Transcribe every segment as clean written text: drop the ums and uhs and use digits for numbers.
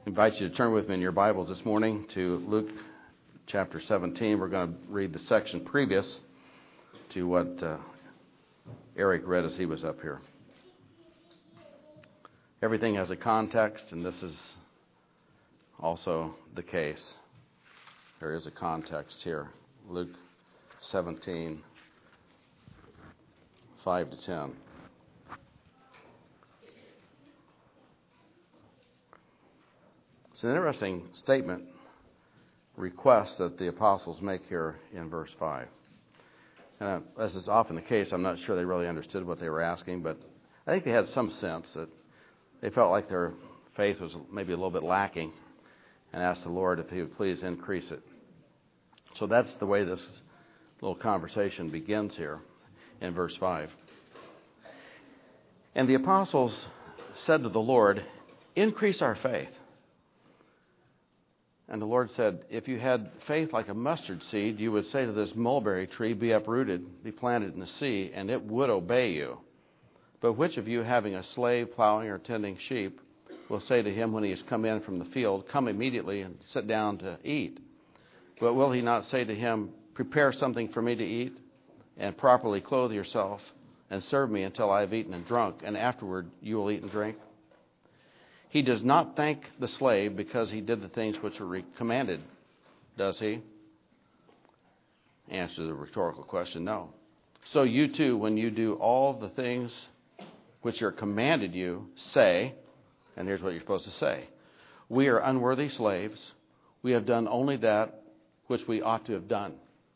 I invite you to turn with me in your Bibles this morning to Luke chapter 17. We're going to read the section previous to what Eric read as he was up here. Everything has a context, and this is also the case. There is a context here. Luke 17, 5 to 10. It's an interesting statement, request that the apostles make here in verse 5. And as is often the case, I'm not sure they really understood what they were asking, but I think they had some sense that they felt like their faith was maybe a little bit lacking and asked the Lord if He would please increase it. So that's the way this little conversation begins here in verse 5. And the apostles said to the Lord, "Increase our faith." And the Lord said, "If you had faith like a mustard seed, you would say to this mulberry tree, 'Be uprooted, be planted in the sea,' and it would obey you. But which of you, having a slave plowing or tending sheep, will say to him when he has come in from the field, 'Come immediately and sit down to eat'? But will he not say to him, 'Prepare something for me to eat, and properly clothe yourself, and serve me until I have eaten and drunk, and afterward you will eat and drink'? He does not thank the slave because he did the things which were commanded, does he?" Answer to the rhetorical question, no. "So you too, when you do all the things which are commanded you, say," and here's what you're supposed to say, "We are unworthy slaves. We have done only that which we ought to have done."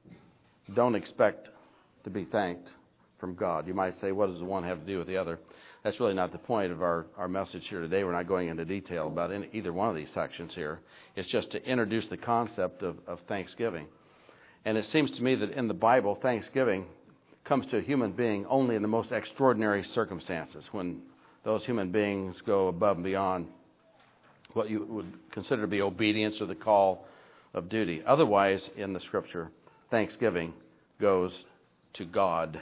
Don't expect to be thanked from God. You might say, what does the one have to do with the other? That's really not the point of our message here today. We're not going into detail about either one of these sections here. It's just to introduce the concept of thanksgiving. And it seems to me that in the Bible, thanksgiving comes to a human being only in the most extraordinary circumstances, when those human beings go above and beyond what you would consider to be obedience or the call of duty. Otherwise, in the Scripture, thanksgiving goes to God.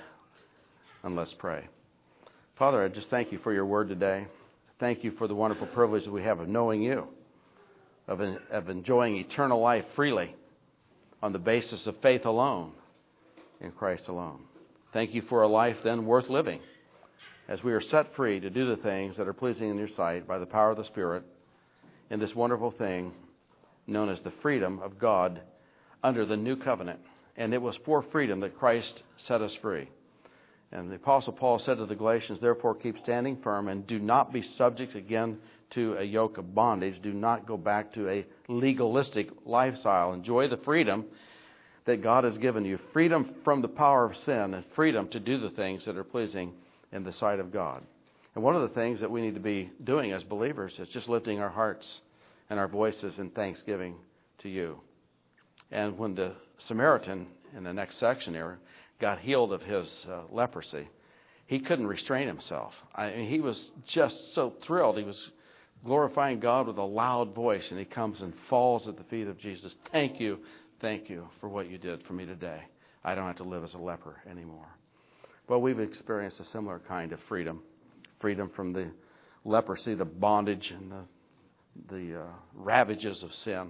And let's pray. Father, I just thank you for your word today. Thank you for the wonderful privilege that we have of knowing you, of enjoying eternal life freely on the basis of faith alone, in Christ alone. Thank you for a life then worth living, as we are set free to do the things that are pleasing in your sight by the power of the Spirit in this wonderful thing known as the freedom of God under the new covenant. And it was for freedom that Christ set us free. And the Apostle Paul said to the Galatians, "Therefore keep standing firm and do not be subject again to a yoke of bondage." Do not go back to a legalistic lifestyle. Enjoy the freedom that God has given you. Freedom from the power of sin and freedom to do the things that are pleasing in the sight of God. And one of the things that we need to be doing as believers is just lifting our hearts and our voices in thanksgiving to you. And when the Samaritan in the next section here got healed of his leprosy, he couldn't restrain himself. He was just so thrilled. He was glorifying God with a loud voice, and he comes and falls at the feet of Jesus. Thank you for what you did for me today. I don't have to live as a leper anymore." Well, we've experienced a similar kind of freedom from the leprosy, the bondage, and the ravages of sin.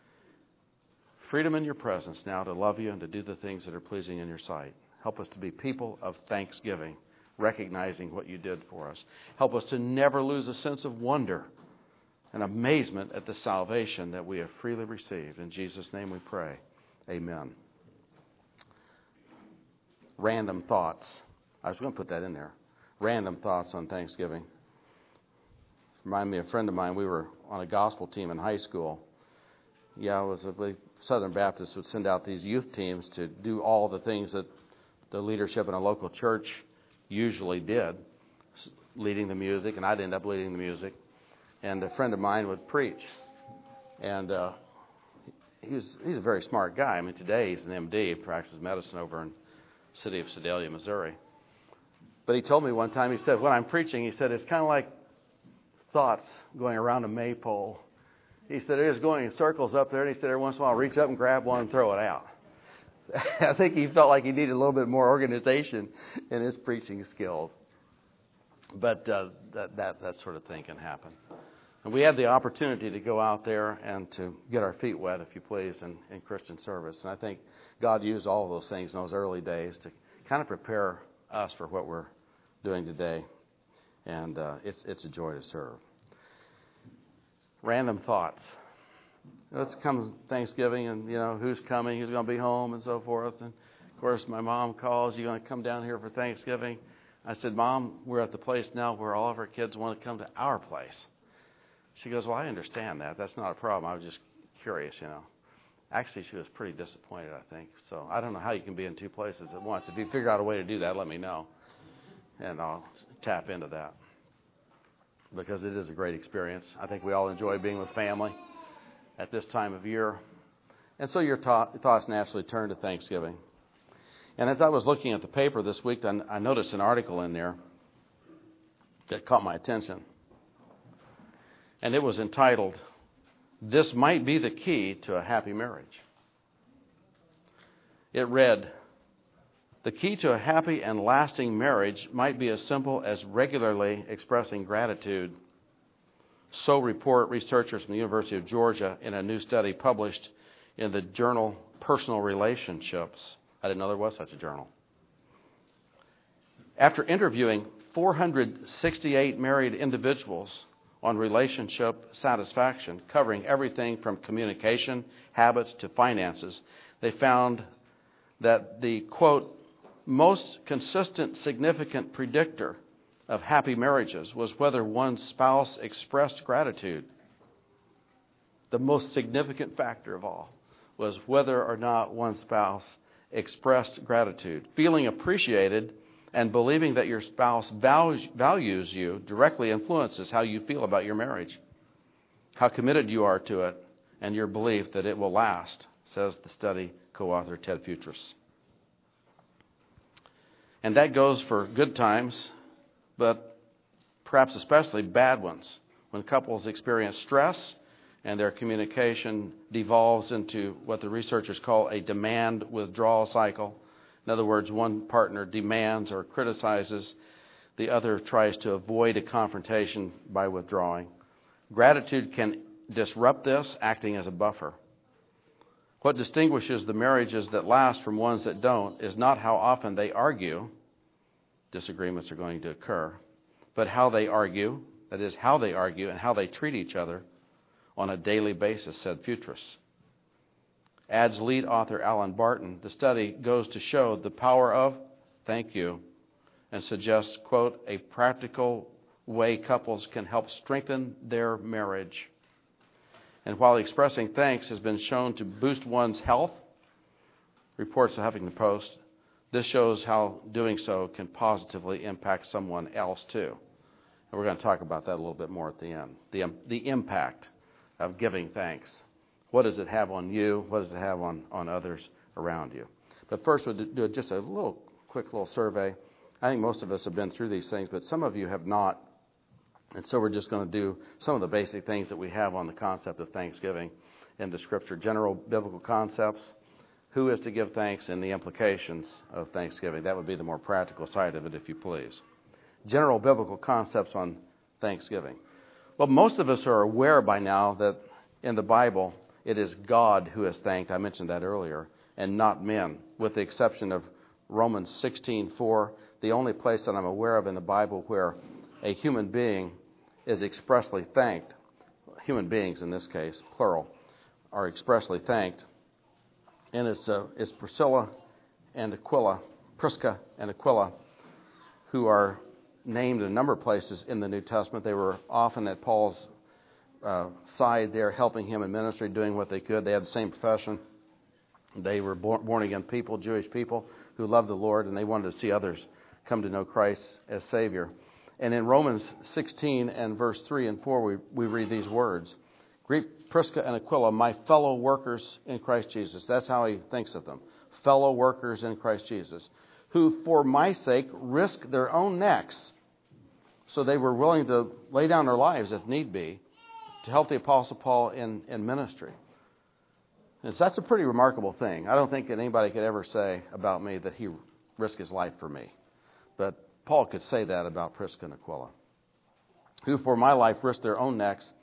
Freedom in your presence now to love you and to do the things that are pleasing in your sight. Help us to be people of thanksgiving, recognizing what you did for us. Help us to never lose a sense of wonder and amazement at the salvation that we have freely received. In Jesus' name we pray. Amen. Random thoughts. I was going to put that in there. Random thoughts on Thanksgiving. Remind me of a friend of mine. We were on a gospel team in high school. Yeah, it was Southern Baptists would send out these youth teams to do all the things that the leadership in a local church usually did, leading the music, and I'd end up leading the music. And a friend of mine would preach. And he's a very smart guy. I mean, today he's an MD, practices medicine over in the city of Sedalia, Missouri. But he told me one time, he said, when I'm preaching, he said, it's kind of like thoughts going around a maypole. He said, it is going in circles up there, and he said, every once in a while, I'll reach up and grab one and throw it out. I think he felt like he needed a little bit more organization in his preaching skills. But that sort of thing can happen. And we had the opportunity to go out there and to get our feet wet, if you please, in Christian service. And I think God used all of those things in those early days to kind of prepare us for what we're doing today. And it's a joy to serve. Random thoughts. Let's come Thanksgiving and, who's coming, who's going to be home and so forth. And, of course, my mom calls, you going to come down here for Thanksgiving? I said, Mom, we're at the place now where all of our kids want to come to our place. She goes, well, I understand that. That's not a problem. I was just curious, Actually, she was pretty disappointed, I think. So I don't know how you can be in two places at once. If you figure out a way to do that, let me know. And I'll tap into that. Because it is a great experience. I think we all enjoy being with family at this time of year. And so your thoughts naturally turn to Thanksgiving. And as I was looking at the paper this week, I noticed an article in there that caught my attention. And it was entitled, "This Might Be the Key to a Happy Marriage." It read, "The key to a happy and lasting marriage might be as simple as regularly expressing gratitude." So report researchers from the University of Georgia in a new study published in the journal Personal Relationships. I didn't know there was such a journal. After interviewing 468 married individuals on relationship satisfaction, covering everything from communication, habits, to finances, they found that the, quote, most consistent, significant predictor of happy marriages was whether one's spouse expressed gratitude. The most significant factor of all was whether or not one spouse expressed gratitude. Feeling appreciated and believing that your spouse values you directly influences how you feel about your marriage, how committed you are to it, and your belief that it will last, says the study co-author Ted Futris. And that goes for good times, but perhaps especially bad ones, when couples experience stress and their communication devolves into what the researchers call a demand withdrawal cycle. In other words, one partner demands or criticizes, the other tries to avoid a confrontation by withdrawing. Gratitude can disrupt this, acting as a buffer. What distinguishes the marriages that last from ones that don't is not how often they argue, disagreements are going to occur, but how they argue, that is, how they argue and how they treat each other on a daily basis, said Futris. Adds lead author Alan Barton, the study goes to show the power of thank you and suggests, quote, a practical way couples can help strengthen their marriage. And while expressing thanks has been shown to boost one's health, reports the Huffington Post, this shows how doing so can positively impact someone else too. And we're going to talk about that a little bit more at the end. The impact of giving thanks. What does it have on you? What does it have on others around you? But first, we'll do just a quick little survey. I think most of us have been through these things, but some of you have not. And so we're just going to do some of the basic things that we have on the concept of Thanksgiving in the Scripture. General biblical concepts, who is to give thanks, and the implications of Thanksgiving. That would be the more practical side of it, if you please. General biblical concepts on Thanksgiving. Well, most of us are aware by now that in the Bible, it is God who is thanked. I mentioned that earlier, and not men, with the exception of Romans 16:4, the only place that I'm aware of in the Bible where a human being is expressly thanked. Human beings, in this case, plural, are expressly thanked. And it's Prisca and Aquila, who are named in a number of places in the New Testament. They were often at Paul's side there, helping him in ministry, doing what they could. They had the same profession. They were born-again people, Jewish people, who loved the Lord, and they wanted to see others come to know Christ as Savior. And in Romans 16 and verse 3 and 4, we read these words. Greet Prisca and Aquila, my fellow workers in Christ Jesus. That's how he thinks of them. Fellow workers in Christ Jesus, who for my sake risk their own necks. So they were willing to lay down their lives, if need be, to help the Apostle Paul in ministry. And so that's a pretty remarkable thing. I don't think that anybody could ever say about me that he risked his life for me. But Paul could say that about Prisca and Aquila, who for my life risked their own necks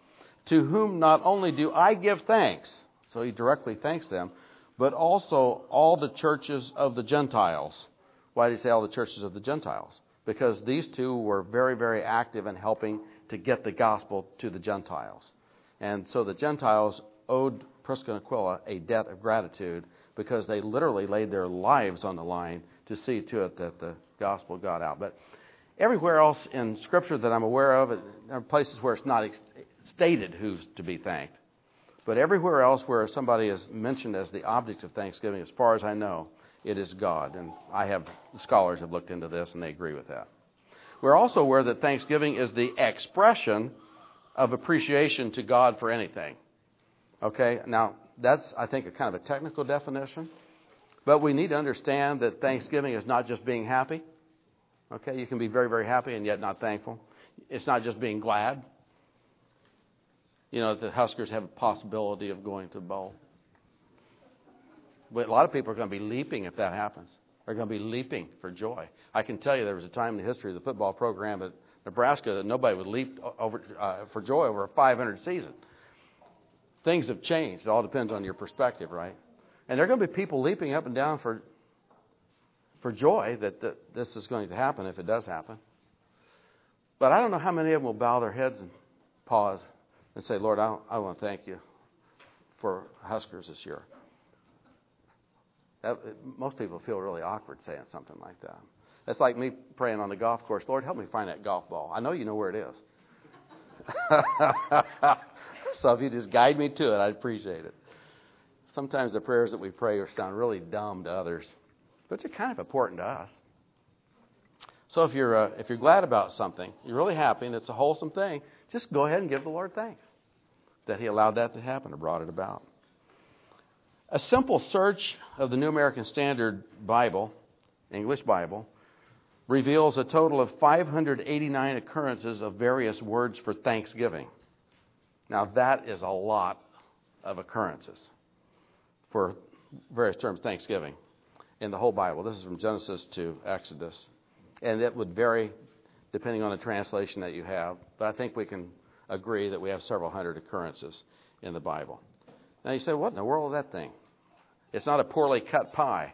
to whom not only do I give thanks, so he directly thanks them, but also all the churches of the Gentiles. Why did he say all the churches of the Gentiles? Because these two were very, very active in helping to get the gospel to the Gentiles. And so the Gentiles owed Prisca and Aquila a debt of gratitude because they literally laid their lives on the line to see to it that the gospel got out. But everywhere else in Scripture that I'm aware of, there are places where it's not stated who's to be thanked. But everywhere else where somebody is mentioned as the object of thanksgiving, as far as I know, it is God. And scholars have looked into this and they agree with that. We're also aware that thanksgiving is the expression of appreciation to God for anything. Okay, now that's, I think, a kind of a technical definition. But we need to understand that thanksgiving is not just being happy. Okay, you can be very, very happy and yet not thankful. It's not just being glad. You know, the Huskers have a possibility of going to the bowl. But a lot of people are going to be leaping if that happens. They're going to be leaping for joy. I can tell you there was a time in the history of the football program at Nebraska that nobody would leap over for joy over a 500 season. Things have changed. It all depends on your perspective, right? And there are going to be people leaping up and down for joy that this is going to happen if it does happen. But I don't know how many of them will bow their heads and pause and say, Lord, I want to thank you for Huskers this year. Most people feel really awkward saying something like that. That's like me praying on the golf course, Lord, help me find that golf ball. I know you know where it is. So if you just guide me to it, I'd appreciate it. Sometimes the prayers that we pray sound really dumb to others, but they're kind of important to us. So if you're glad about something, you're really happy, and it's a wholesome thing, just go ahead and give the Lord thanks that He allowed that to happen or brought it about. A simple search of the New American Standard Bible, English Bible, reveals a total of 589 occurrences of various words for thanksgiving. Now that is a lot of occurrences for various terms thanksgiving in the whole Bible. This is from Genesis to Exodus. And it would vary depending on the translation that you have. But I think we can agree that we have several hundred occurrences in the Bible. Now you say, what in the world is that thing? It's not a poorly cut pie.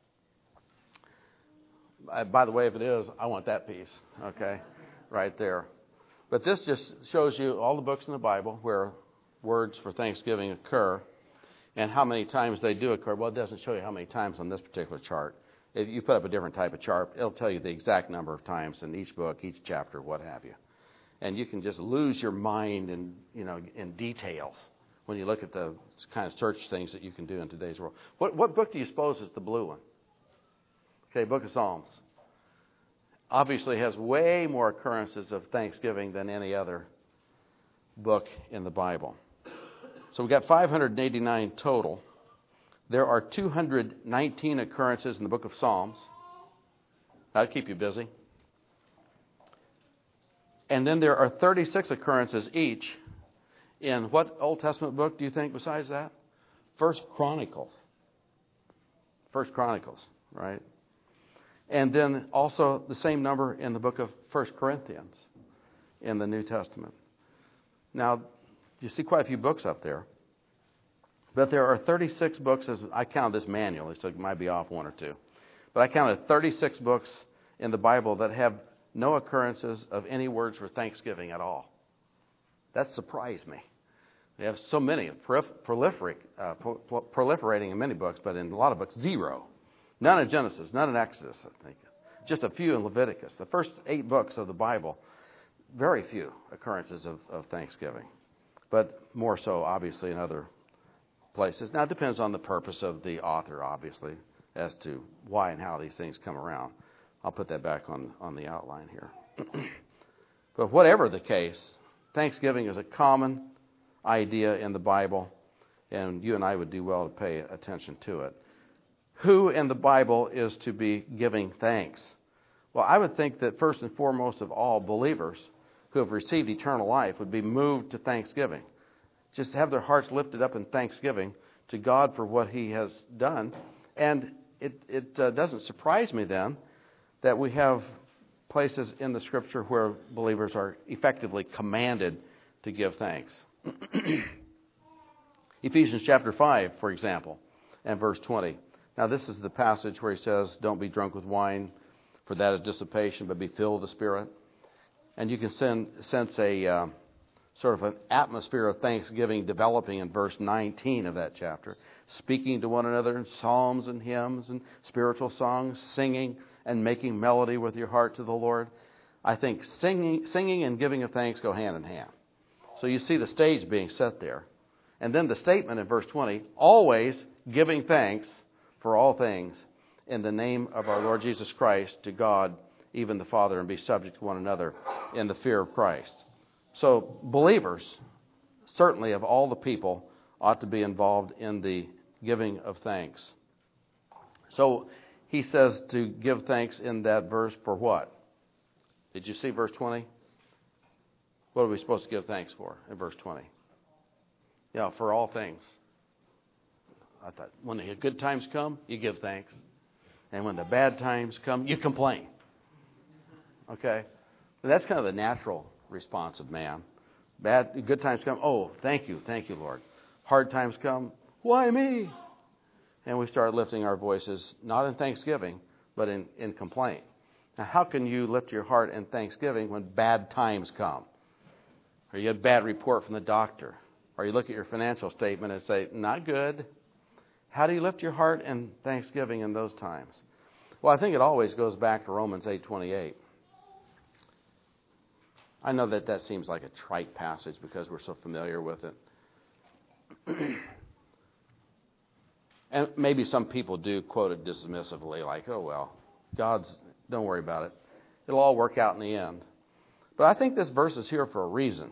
By the way, if it is, I want that piece, okay, right there. But this just shows you all the books in the Bible where words for thanksgiving occur and how many times they do occur. Well, it doesn't show you how many times on this particular chart. If you put up a different type of chart, it'll tell you the exact number of times in each book, each chapter, what have you. And you can just lose your mind in details when you look at the kind of search things that you can do in today's world. What book do you suppose is the blue one? Okay, Book of Psalms. Obviously has way more occurrences of thanksgiving than any other book in the Bible. So we've got 589 total. There are 219 occurrences in the book of Psalms. That'll keep you busy. And then there are 36 occurrences each in what Old Testament book do you think besides that? First Chronicles. First Chronicles, right? And then also the same number in the book of 1 Corinthians in the New Testament. Now, you see quite a few books up there. But there are 36 books, as I counted this manually, so it might be off one or two. But I counted 36 books in the Bible that have no occurrences of any words for thanksgiving at all. That surprised me. They have so many, proliferating in many books, but in a lot of books, zero. None in Genesis, none in Exodus, I think. Just a few in Leviticus. The first 8 books of the Bible, very few occurrences of thanksgiving. But more so, obviously, in other places. Now, it depends on the purpose of the author, obviously, as to why and how these things come around. I'll put that back on the outline here. But whatever the case, thanksgiving is a common idea in the Bible, and you and I would do well to pay attention to it. Who in the Bible is to be giving thanks? Well, I would think that first and foremost of all, believers who have received eternal life would be moved to thanksgiving. Just have their hearts lifted up in thanksgiving to God for what He has done. And it doesn't surprise me then that we have places in the Scripture where believers are effectively commanded to give thanks. Ephesians chapter 5, for example, and verse 20. Now this is the passage where he says, don't be drunk with wine, for that is dissipation, but be filled with the Spirit. And you can sense a sort of an atmosphere of thanksgiving developing in verse 19 of that chapter. Speaking to one another in psalms and hymns and spiritual songs, singing and making melody with your heart to the Lord. I think singing and giving of thanks go hand in hand. So you see the stage being set there. And then the statement in verse 20, always giving thanks for all things in the name of our Lord Jesus Christ to God, even the Father, and be subject to one another in the fear of Christ. So believers, certainly of all the people, ought to be involved in the giving of thanks. So he says to give thanks in that verse for what? Did you see verse 20? What are we supposed to give thanks for in verse 20? Yeah, for all things. I thought when the good times come, you give thanks. And when the bad times come, you complain. Okay? That's kind of the natural response of man. Good times come, oh, thank you, Lord. Hard times come, why me? And we start lifting our voices, not in thanksgiving, but in complaint. Now, how can you lift your heart in thanksgiving when bad times come? Or you get a bad report from the doctor? Or you look at your financial statement and say, not good. How do you lift your heart in thanksgiving in those times? Well, I think it always goes back to Romans 8:28. I know that seems like a trite passage because we're so familiar with it. And maybe some people do quote it dismissively, like, oh, well, don't worry about it. It'll all work out in the end. But I think this verse is here for a reason.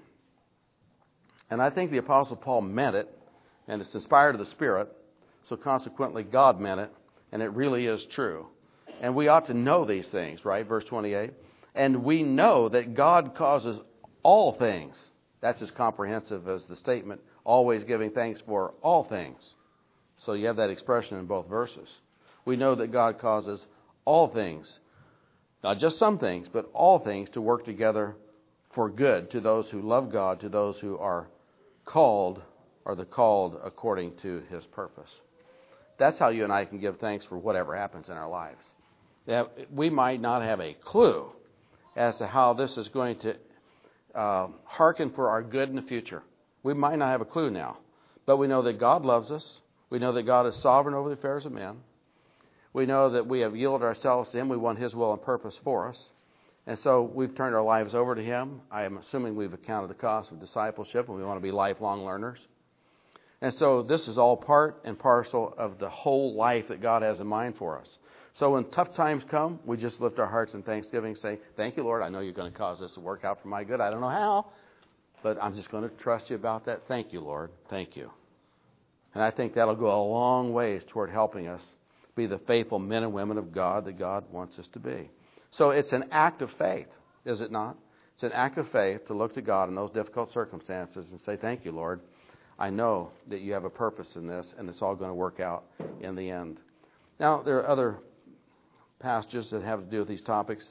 And I think the Apostle Paul meant it, and it's inspired of the Spirit, so consequently God meant it, and it really is true. And we ought to know these things, right? Verse 28. And we know that God causes all things. That's as comprehensive as the statement, always giving thanks for all things. So you have that expression in both verses. We know that God causes all things, not just some things, but all things to work together for good to those who love God, to those who are called, or the called according to His purpose. That's how you and I can give thanks for whatever happens in our lives. We might not have a clue as to how this is going to hearken for our good in the future. We might not have a clue now, but we know that God loves us. We know that God is sovereign over the affairs of men. We know that we have yielded ourselves to Him. We want His will and purpose for us. And so we've turned our lives over to Him. I am assuming we've accounted the cost of discipleship, and we want to be lifelong learners. And so this is all part and parcel of the whole life that God has in mind for us. So when tough times come, we just lift our hearts in thanksgiving and say, thank you, Lord. I know you're going to cause this to work out for my good. I don't know how, but I'm just going to trust you about that. Thank you, Lord. Thank you. And I think that'll go a long ways toward helping us be the faithful men and women of God that God wants us to be. So it's an act of faith, is it not? It's an act of faith to look to God in those difficult circumstances and say, thank you, Lord. I know that you have a purpose in this, and it's all going to work out in the end. Now, there are other passages that have to do with these topics.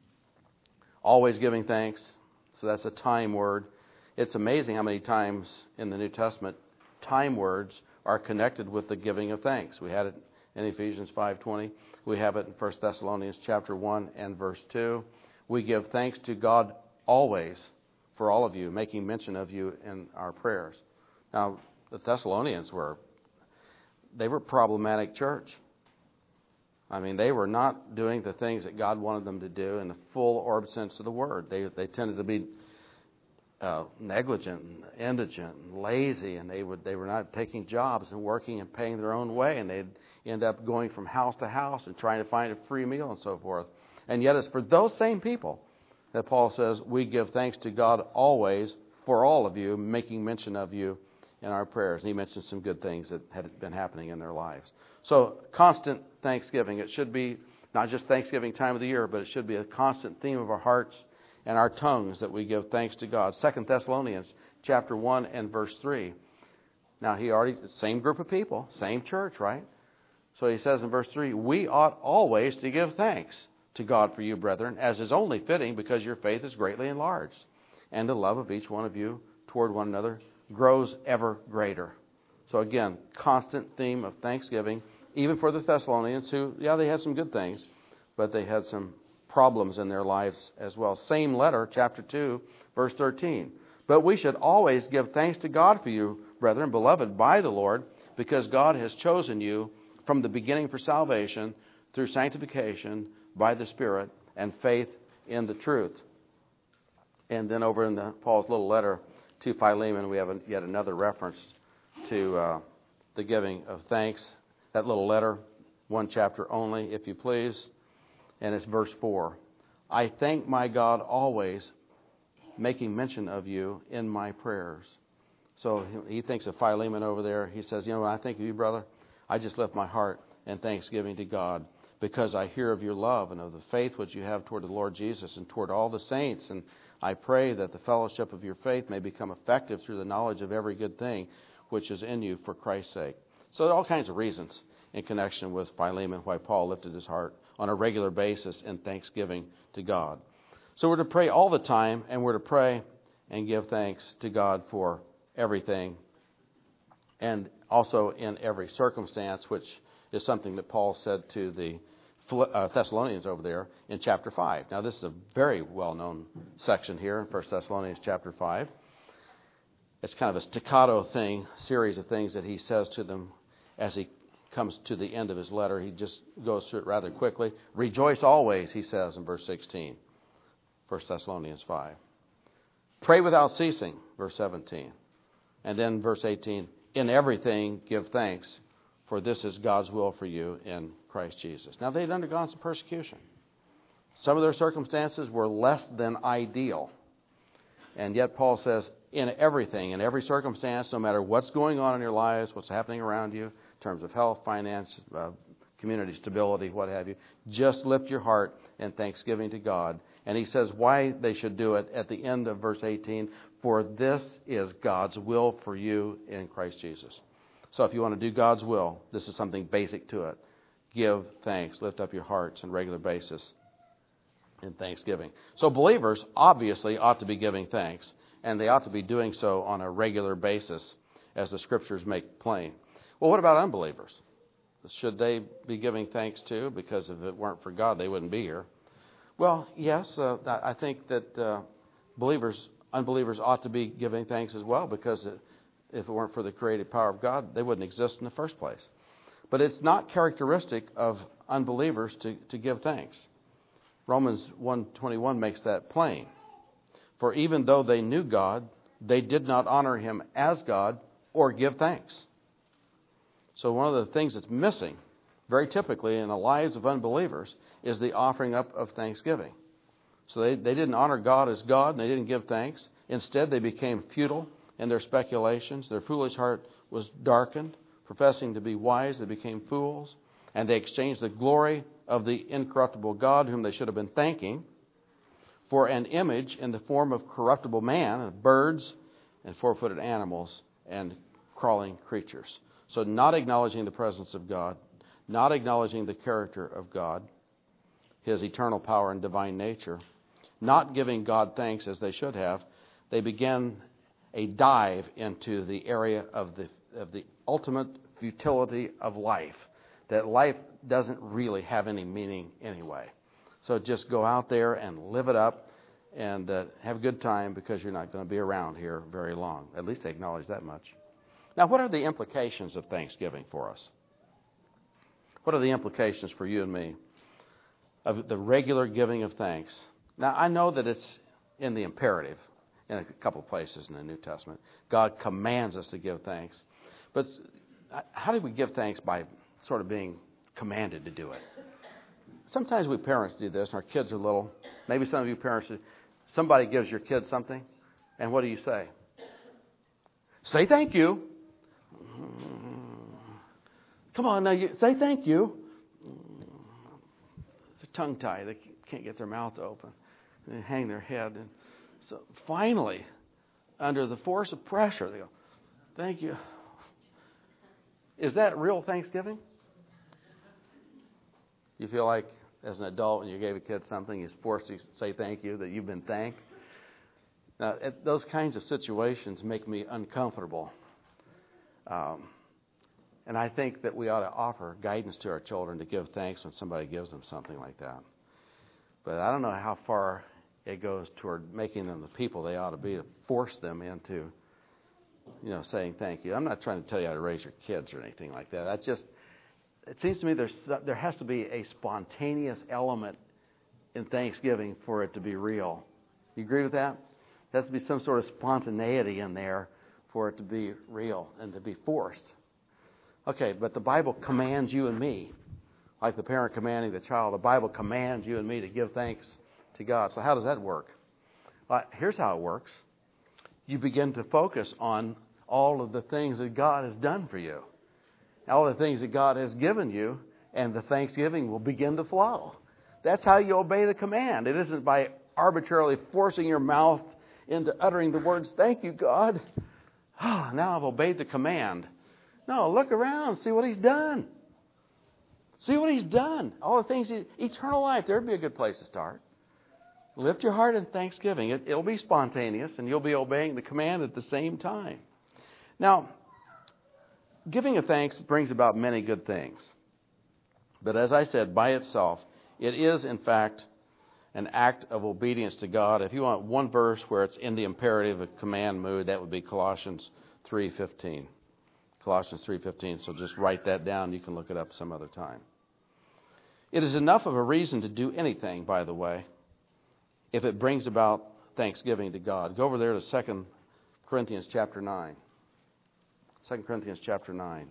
Always giving thanks. So that's a time word. It's amazing how many times in the New Testament time words are connected with the giving of thanks. We had it in Ephesians 5:20. We have it in 1 Thessalonians chapter 1 and verse 2. We give thanks to God always for all of you, making mention of you in our prayers. Now, the Thessalonians were a problematic church. I mean, they were not doing the things that God wanted them to do in the full orb sense of the word. They tended to be negligent and indigent and lazy, and they were not taking jobs and working and paying their own way, and they'd end up going from house to house and trying to find a free meal and so forth. And yet it's for those same people that Paul says we give thanks to God always for all of you, making mention of you in our prayers. And he mentioned some good things that had been happening in their lives. So constant thanksgiving. It should be not just Thanksgiving time of the year, but it should be a constant theme of our hearts and our tongues that we give thanks to God. 2 Thessalonians chapter 1 and verse 3. Now, same group of people, same church, right? So he says in verse 3, we ought always to give thanks to God for you, brethren, as is only fitting, because your faith is greatly enlarged, and the love of each one of you toward one another grows ever greater. So again, constant theme of thanksgiving, even for the Thessalonians who, they had some good things, but they had some problems in their lives as well. Same letter, chapter 2, verse 13. But we should always give thanks to God for you, brethren, beloved by the Lord, because God has chosen you from the beginning for salvation through sanctification by the Spirit and faith in the truth. And then over in Paul's little letter to Philemon, we have yet another reference to the giving of thanks. That little letter, one chapter only, if you please, and it's verse 4. I thank my God always, making mention of you in my prayers. So he thinks of Philemon over there. He says, when I think of you, brother, I just lift my heart in thanksgiving to God, because I hear of your love and of the faith which you have toward the Lord Jesus and toward all the saints. And I pray that the fellowship of your faith may become effective through the knowledge of every good thing which is in you for Christ's sake. So there are all kinds of reasons in connection with Philemon why Paul lifted his heart on a regular basis in thanksgiving to God. So we're to pray all the time, and we're to pray and give thanks to God for everything, and also in every circumstance, which is something that Paul said to the Thessalonians over there in chapter 5. Now, this is a very well-known section here in 1 Thessalonians chapter 5. It's kind of a staccato series of things that he says to them as he comes to the end of his letter. He just goes through it rather quickly. Rejoice always, he says in verse 16, 1 Thessalonians 5. Pray without ceasing, verse 17. And then verse 18, in everything give thanks, for this is God's will for you in Christ Jesus. Now, they'd undergone some persecution. Some of their circumstances were less than ideal. And yet Paul says, in everything, in every circumstance, no matter what's going on in your lives, what's happening around you, in terms of health, finance, community stability, what have you, just lift your heart in thanksgiving to God. And he says why they should do it at the end of verse 18, for this is God's will for you in Christ Jesus. So if you want to do God's will, this is something basic to it. Give thanks. Lift up your hearts on a regular basis in thanksgiving. So believers obviously ought to be giving thanks, and they ought to be doing so on a regular basis, as the Scriptures make plain. Well, what about unbelievers? Should they be giving thanks too? Because if it weren't for God, they wouldn't be here. Well, yes, I think that unbelievers ought to be giving thanks as well, because if it weren't for the creative power of God, they wouldn't exist in the first place. But it's not characteristic of unbelievers to give thanks. Romans 1:21 makes that plain. For even though they knew God, they did not honor him as God or give thanks. So one of the things that's missing, very typically in the lives of unbelievers, is the offering up of thanksgiving. So they didn't honor God as God, and they didn't give thanks. Instead, they became futile in their speculations. Their foolish heart was darkened. Professing to be wise, they became fools. And they exchanged the glory of the incorruptible God, whom they should have been thanking, for an image in the form of corruptible man, and birds, and four-footed animals, and crawling creatures. So not acknowledging the presence of God, not acknowledging the character of God, his eternal power and divine nature, not giving God thanks as they should have, they began a dive into the area of the ultimate futility of life, that life doesn't really have any meaning anyway. So just go out there and live it up and have a good time, because you're not going to be around here very long. At least they acknowledge that much. Now, what are the implications of Thanksgiving for us? What are the implications for you and me of the regular giving of thanks? Now, I know that it's in the imperative in a couple of places in the New Testament. God commands us to give thanks. But how do we give thanks? By sort of being commanded to do it. Sometimes we parents do this, and our kids are little. Maybe some of you parents, somebody gives your kid something, and what do you say? Say thank you. Come on now, say thank you. It's a tongue tie. They can't get their mouth open. They hang their head. And so finally, under the force of pressure, they go, thank you. Is that real Thanksgiving? You feel like, as an adult, when you gave a kid something, he's forced to say thank you, that you've been thanked? Now, those kinds of situations make me uncomfortable. And I think that we ought to offer guidance to our children to give thanks when somebody gives them something like that. But I don't know how far it goes toward making them the people they ought to be to force them into, saying thank you. I'm not trying to tell you how to raise your kids or anything like that. It seems to me there has to be a spontaneous element in Thanksgiving for it to be real. You agree with that? There has to be some sort of spontaneity in there for it to be real and to be forced. Okay, but the Bible commands you and me, like the parent commanding the child, the Bible commands you and me to give thanks to God. So how does that work? Here's how it works. You begin to focus on all of the things that God has done for you, all the things that God has given you, and the thanksgiving will begin to flow. That's how you obey the command. It isn't by arbitrarily forcing your mouth into uttering the words, thank you, God. Oh, now I've obeyed the command. No, look around. See what He's done. See what He's done. All the things, eternal life, there'd be a good place to start. Lift your heart in thanksgiving. It'll be spontaneous, and you'll be obeying the command at the same time. Now, giving of thanks brings about many good things. But as I said, by itself, it is, in fact, an act of obedience to God. If you want one verse where it's in the imperative of command mood, that would be Colossians 3:15. Colossians 3:15. So just write that down. You can look it up some other time. It is enough of a reason to do anything, by the way, if it brings about thanksgiving to God. Go over there to 2 Corinthians chapter 9. 2 Corinthians chapter 9.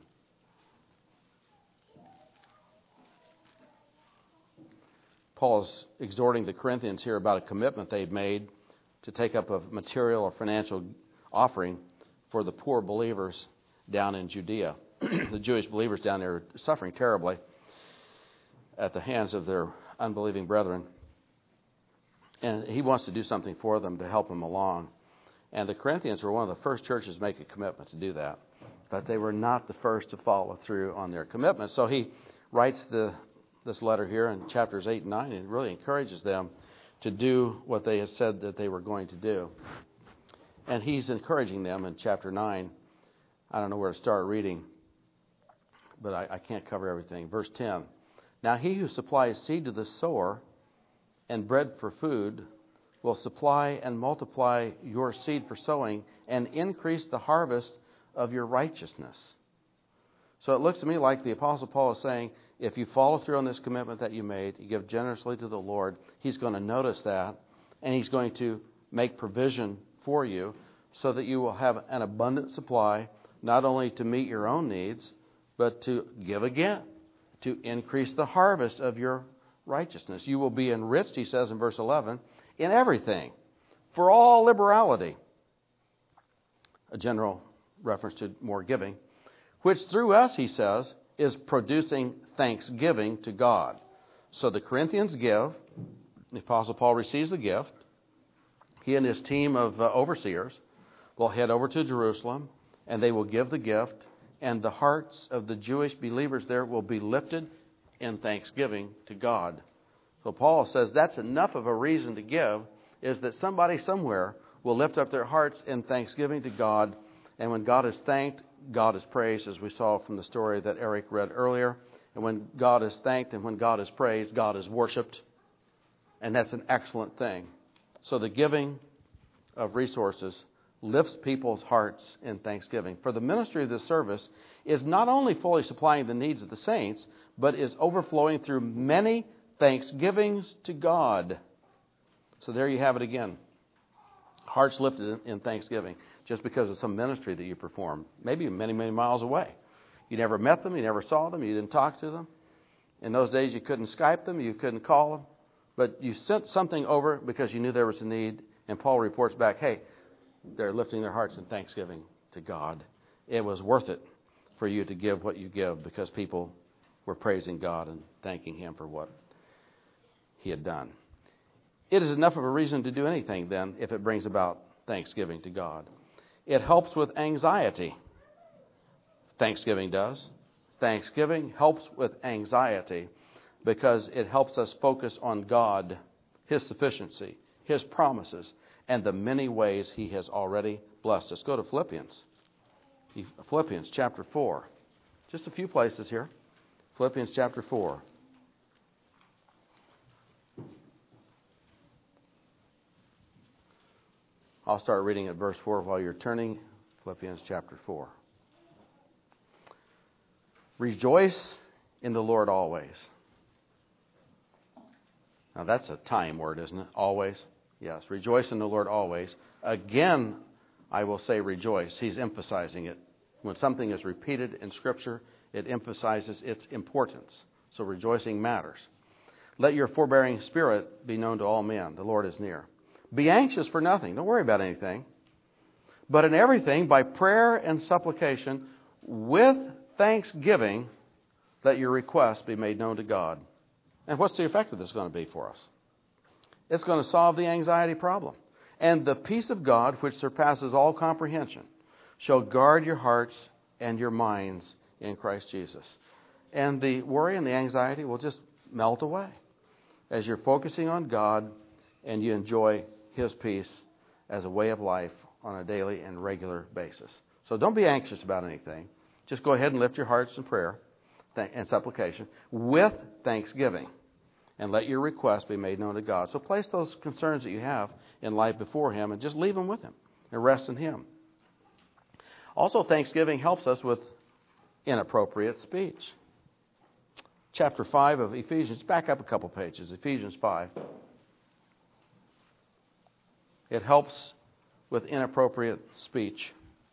Paul is exhorting the Corinthians here about a commitment they've made to take up a material or financial offering for the poor believers down in Judea. The Jewish believers down there are suffering terribly at the hands of their unbelieving brethren. And he wants to do something for them to help them along. And the Corinthians were one of the first churches to make a commitment to do that. But they were not the first to follow through on their commitment. So he writes this letter here in chapters 8 and 9 and really encourages them to do what they had said that they were going to do. And he's encouraging them in chapter 9. I don't know where to start reading, but I can't cover everything. Verse 10. Now he who supplies seed to the sower and bread for food will supply and multiply your seed for sowing and increase the harvest of your righteousness. So it looks to me like the Apostle Paul is saying, if you follow through on this commitment that you made, you give generously to the Lord, He's going to notice that, and He's going to make provision for you so that you will have an abundant supply, not only to meet your own needs, but to give again, to increase the harvest of your righteousness. You will be enriched, he says in verse 11, in everything, for all liberality. A general reference to more giving, which through us, he says, is producing thanksgiving to God. So the Corinthians give, the Apostle Paul receives the gift. He and his team of overseers will head over to Jerusalem, and they will give the gift, and the hearts of the Jewish believers there will be lifted in thanksgiving to God. So Paul says that's enough of a reason to give, is that somebody somewhere will lift up their hearts in thanksgiving to God, and when God is thanked, God is praised, as we saw from the story that Eric read earlier. And when God is thanked and when God is praised, God is worshipped. And that's an excellent thing. So the giving of resources lifts people's hearts in thanksgiving. For the ministry of this service is not only fully supplying the needs of the saints, but is overflowing through many thanksgivings to God. So there you have it again. Hearts lifted in thanksgiving just because of some ministry that you perform, maybe many, many miles away. You never met them, you never saw them, you didn't talk to them. In those days you couldn't Skype them, you couldn't call them, but you sent something over because you knew there was a need, and Paul reports back, hey, they're lifting their hearts in thanksgiving to God. It was worth it for you to give what you give because people were praising God and thanking Him for what He had done. It is enough of a reason to do anything, then, if it brings about thanksgiving to God. It helps with anxiety. Thanksgiving does. Thanksgiving helps with anxiety because it helps us focus on God, His sufficiency, His promises, and the many ways He has already blessed us. Go to Philippians. Philippians chapter 4. Just a few places here. Philippians chapter 4. I'll start reading at verse 4 while you're turning. Philippians chapter 4. Rejoice in the Lord always. Now that's a time word, isn't it? Always? Yes. Rejoice in the Lord always. Again, I will say rejoice. He's emphasizing it. When something is repeated in Scripture, it emphasizes its importance. So rejoicing matters. Let your forbearing spirit be known to all men. The Lord is near. Be anxious for nothing. Don't worry about anything. But in everything, by prayer and supplication, with thanksgiving, let your requests be made known to God. And what's the effect of this going to be for us? It's going to solve the anxiety problem. And the peace of God, which surpasses all comprehension, shall guard your hearts and your minds in Christ Jesus. And the worry and the anxiety will just melt away as you're focusing on God and you enjoy His peace as a way of life on a daily and regular basis. So don't be anxious about anything. Just go ahead and lift your hearts in prayer and supplication with thanksgiving, and let your requests be made known to God. So place those concerns that you have in life before Him and just leave them with Him and rest in Him. Also, thanksgiving helps us with inappropriate speech. Chapter 5 of Ephesians, back up a couple pages, Ephesians 5. It helps with inappropriate speech.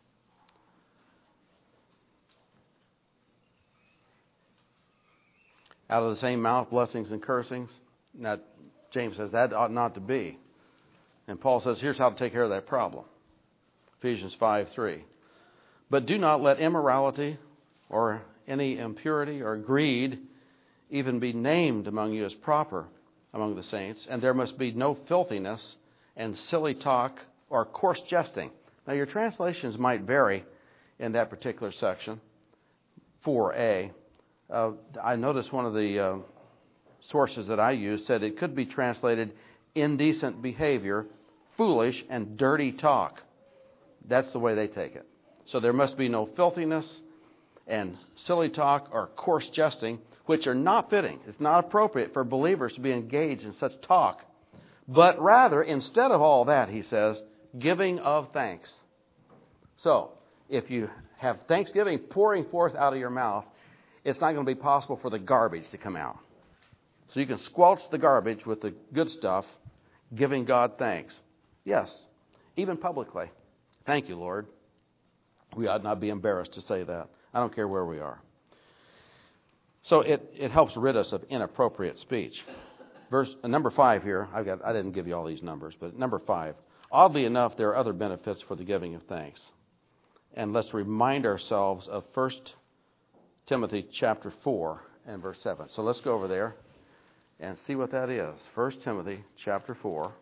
Out of the same mouth, blessings and cursings. Now, James says that ought not to be. And Paul says, here's how to take care of that problem. Ephesians 5:3. But do not let immorality or any impurity or greed even be named among you as proper among the saints. And there must be no filthiness and silly talk or coarse jesting. Now, your translations might vary in that particular section. 4a. I noticed one of the sources that I used said it could be translated indecent behavior, foolish, and dirty talk. That's the way they take it. So there must be no filthiness and silly talk or coarse jesting, which are not fitting. It's not appropriate for believers to be engaged in such talk. But rather, instead of all that, he says, giving of thanks. So, if you have thanksgiving pouring forth out of your mouth, it's not going to be possible for the garbage to come out. So you can squelch the garbage with the good stuff, giving God thanks. Yes, even publicly. Thank you, Lord. We ought not be embarrassed to say that. I don't care where we are. So it helps rid us of inappropriate speech. Verse number 5 here, I didn't give you all these numbers, but number 5. Oddly enough, there are other benefits for the giving of thanks. And let's remind ourselves of 1 Timothy chapter 4 and verse 7. So let's go over there and see what that is. 1 Timothy chapter 4.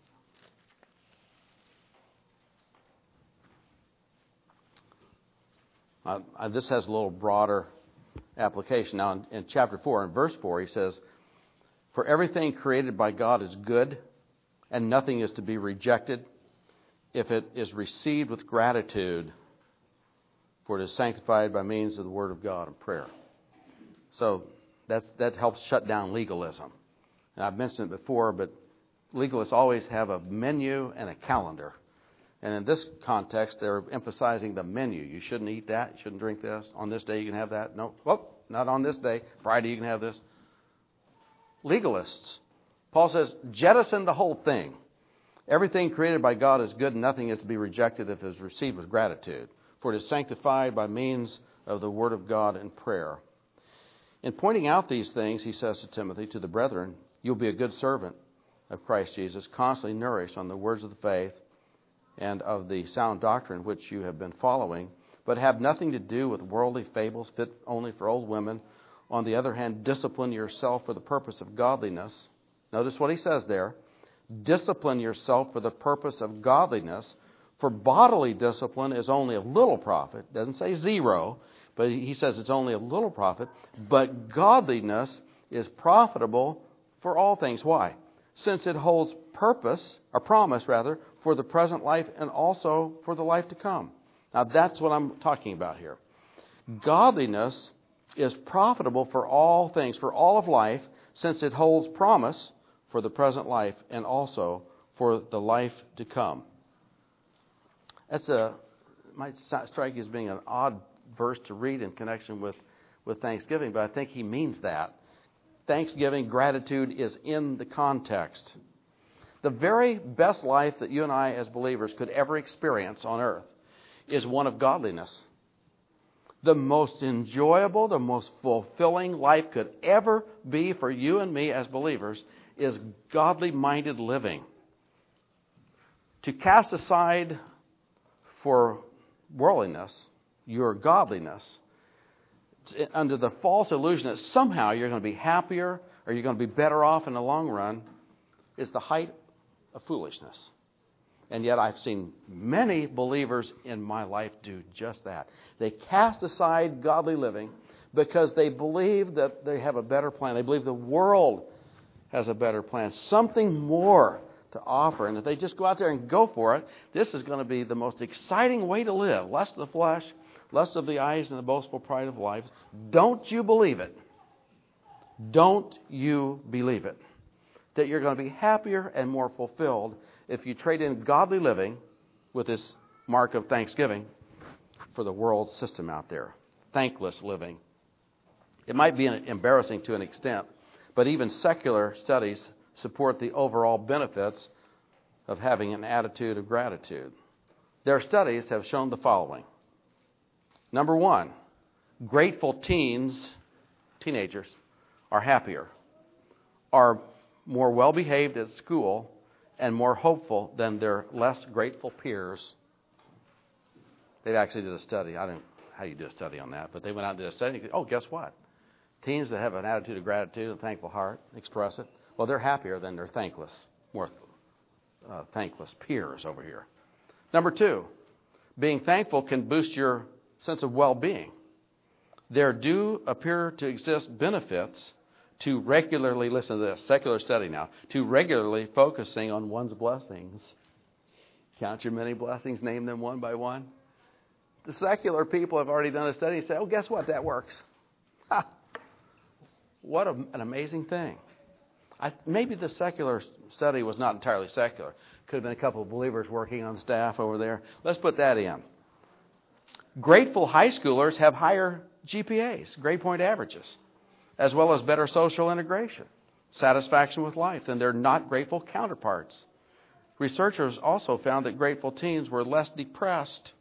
This has a little broader application. Now, in chapter 4 and verse 4, he says, for everything created by God is good, and nothing is to be rejected if it is received with gratitude, for it is sanctified by means of the Word of God and prayer. So that helps shut down legalism. And I've mentioned it before, but legalists always have a menu and a calendar. And in this context, they're emphasizing the menu. You shouldn't eat that. You shouldn't drink this. On this day, you can have that. No, not on this day. Friday, you can have this. Legalists. Paul says, jettison the whole thing. Everything created by God is good, and nothing is to be rejected if it is received with gratitude. For it is sanctified by means of the Word of God and prayer. In pointing out these things, he says to Timothy, to the brethren, you'll be a good servant of Christ Jesus, constantly nourished on the words of the faith and of the sound doctrine which you have been following, but have nothing to do with worldly fables fit only for old women. On the other hand, discipline yourself for the purpose of godliness. Notice what he says there. Discipline yourself for the purpose of godliness. For bodily discipline is only of little profit. Doesn't say zero, but he says it's only of little profit. But godliness is profitable for all things. Why? Since it holds promise for the present life and also for the life to come. Now that's what I'm talking about here. Godliness is profitable for all things, for all of life, since it holds promise for the present life and also for the life to come. Might strike you as being an odd verse to read in connection with Thanksgiving, but I think he means that. Thanksgiving, gratitude is in the context. The very best life that you and I as believers could ever experience on earth is one of godliness. The most enjoyable, the most fulfilling life could ever be for you and me as believers is godly-minded living. To cast aside for worldliness your godliness under the false illusion that somehow you're going to be happier or you're going to be better off in the long run is the height of foolishness. And yet I've seen many believers in my life do just that. They cast aside godly living because they believe that they have a better plan. They believe the world has a better plan, something more to offer. And if they just go out there and go for it, this is going to be the most exciting way to live. Less of the flesh, less of the eyes and the boastful pride of life. Don't you believe it? Don't you believe it? That you're going to be happier and more fulfilled if you trade in godly living with this mark of thanksgiving for the world system out there. Thankless living. It might be embarrassing to an extent, but even secular studies support the overall benefits of having an attitude of gratitude. Their studies have shown the following. Number one, grateful teenagers, are happier, are more well-behaved at school, and more hopeful than their less grateful peers. They actually did a study. I don't know how you do a study on that, but they went out and did a study. Oh, guess what? Teens that have an attitude of gratitude and thankful heart, express it, well, they're happier than their thankless peers over here. Number two, being thankful can boost your sense of well-being. There do appear to exist benefits to regularly, listen to this, secular study now, to regularly focusing on one's blessings. Count your many blessings, name them one by one. The secular people have already done a study and say, oh, guess what? That works. Ha! What an amazing thing. Maybe the secular study was not entirely secular. Could have been a couple of believers working on staff over there. Let's put that in. Grateful high schoolers have higher GPAs, grade point averages, as well as better social integration, satisfaction with life than their not grateful counterparts. Researchers also found that grateful teens were less depressed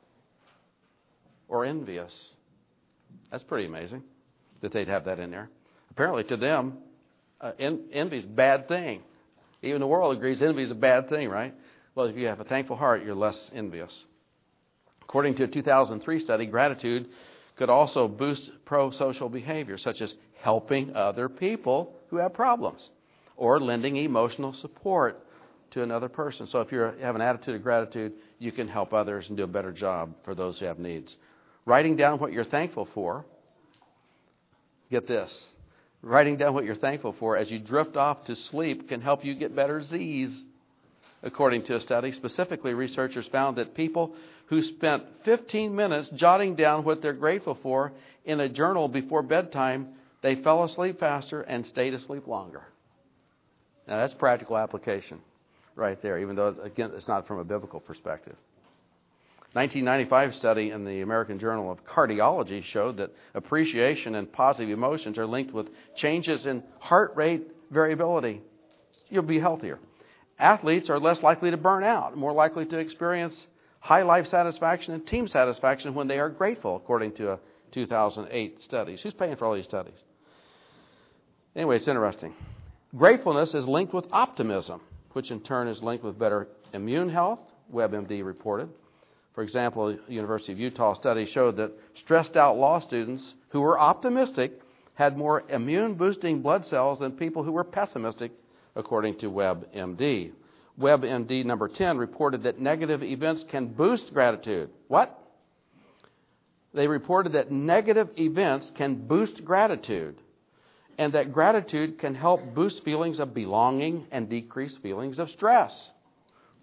or envious. That's pretty amazing that they'd have that in there. Apparently to them, envy is a bad thing. Even the world agrees envy is a bad thing, right? Well, if you have a thankful heart, you're less envious. According to a 2003 study, gratitude could also boost pro-social behavior, such as helping other people who have problems or lending emotional support to another person. So if you have an attitude of gratitude, you can help others and do a better job for those who have needs. Writing down what you're thankful for, get this, writing down what you're thankful for as you drift off to sleep can help you get better Z's. According to a study, specifically researchers found that people who spent 15 minutes jotting down what they're grateful for in a journal before bedtime, they fell asleep faster and stayed asleep longer. Now that's practical application right there, even though, again, it's not from a biblical perspective. 1995 study in the American Journal of Cardiology showed that appreciation and positive emotions are linked with changes in heart rate variability. You'll be healthier. Athletes are less likely to burn out, more likely to experience high life satisfaction and team satisfaction when they are grateful, according to a 2008 study. Who's paying for all these studies? Anyway, it's interesting. Gratefulness is linked with optimism, which in turn is linked with better immune health, WebMD reported. For example, a University of Utah study showed that stressed out law students who were optimistic had more immune-boosting blood cells than people who were pessimistic, according to WebMD. WebMD number 10 reported that negative events can boost gratitude. What? They reported that negative events can boost gratitude, and that gratitude can help boost feelings of belonging and decrease feelings of stress.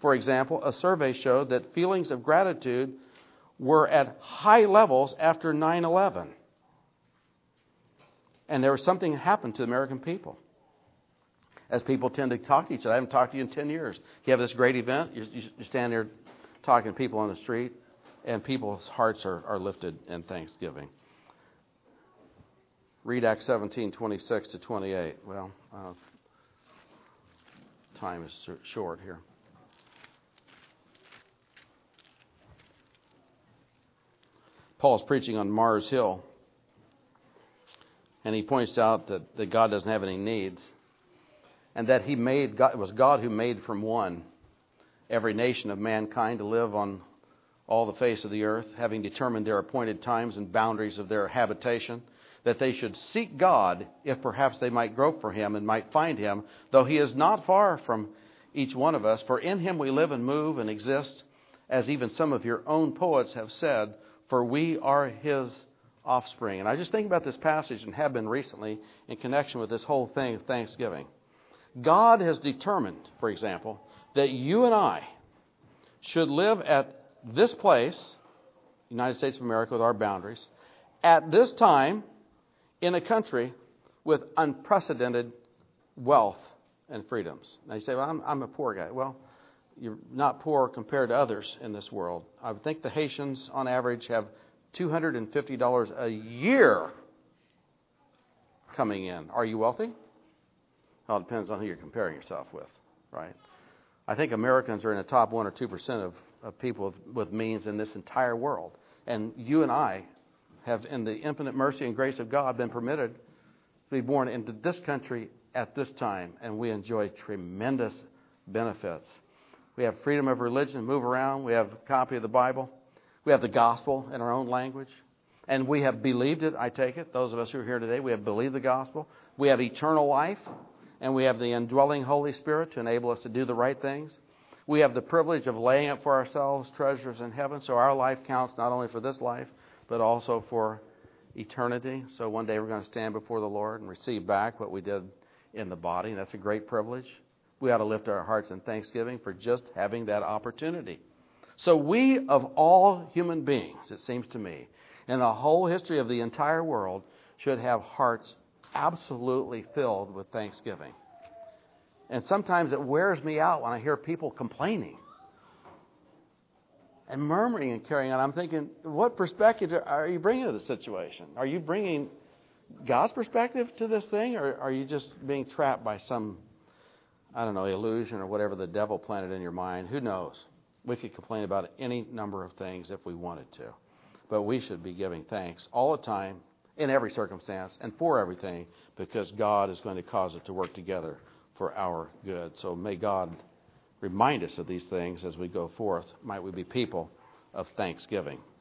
for example, a survey showed that feelings of gratitude were at high levels after 9/11. And there was something that happened to the American people. As people tend to talk to each other. I haven't talked to you in 10 years. You have this great event. You stand there talking to people on the street, and people's hearts are lifted in thanksgiving. Read Acts 17:26 to 28. Well, time is short here. Paul's preaching on Mars Hill, and he points out that God doesn't have any needs, and that it was God who made from one every nation of mankind to live on all the face of the earth, having determined their appointed times and boundaries of their habitation, that they should seek God, if perhaps they might grope for Him and might find Him, though He is not far from each one of us. For in Him we live and move and exist, as even some of your own poets have said, for we are His offspring. And I just think about this passage, and have been recently, in connection with this whole thing of Thanksgiving. God has determined, for example, that you and I should live at this place, United States of America, with our boundaries, at this time in a country with unprecedented wealth and freedoms. Now you say, well, I'm a poor guy. Well, you're not poor compared to others in this world. I would think the Haitians, on average, have $250 a year coming in. Are you wealthy? Well, it depends on who you're comparing yourself with, right? I think Americans are in the top 1 or 2% of people with means in this entire world. And you and I have, in the infinite mercy and grace of God, been permitted to be born into this country at this time, and we enjoy tremendous benefits. We have freedom of religion, move around. We have a copy of the Bible. We have the gospel in our own language. And we have believed it, I take it. Those of us who are here today, we have believed the gospel. We have eternal life. And we have the indwelling Holy Spirit to enable us to do the right things. We have the privilege of laying up for ourselves treasures in heaven. So our life counts not only for this life, but also for eternity. So one day we're going to stand before the Lord and receive back what we did in the body. And that's a great privilege. We ought to lift our hearts in thanksgiving for just having that opportunity. So we, of all human beings, it seems to me, in the whole history of the entire world, should have hearts absolutely filled with thanksgiving. And sometimes it wears me out when I hear people complaining and murmuring and carrying on. I'm thinking, what perspective are you bringing to the situation? Are you bringing God's perspective to this thing, or are you just being trapped by some, illusion or whatever the devil planted in your mind? Who knows? We could complain about any number of things if we wanted to. But we should be giving thanks all the time, in every circumstance, and for everything, because God is going to cause it to work together for our good. So may God remind us of these things as we go forth. Might we be people of thanksgiving.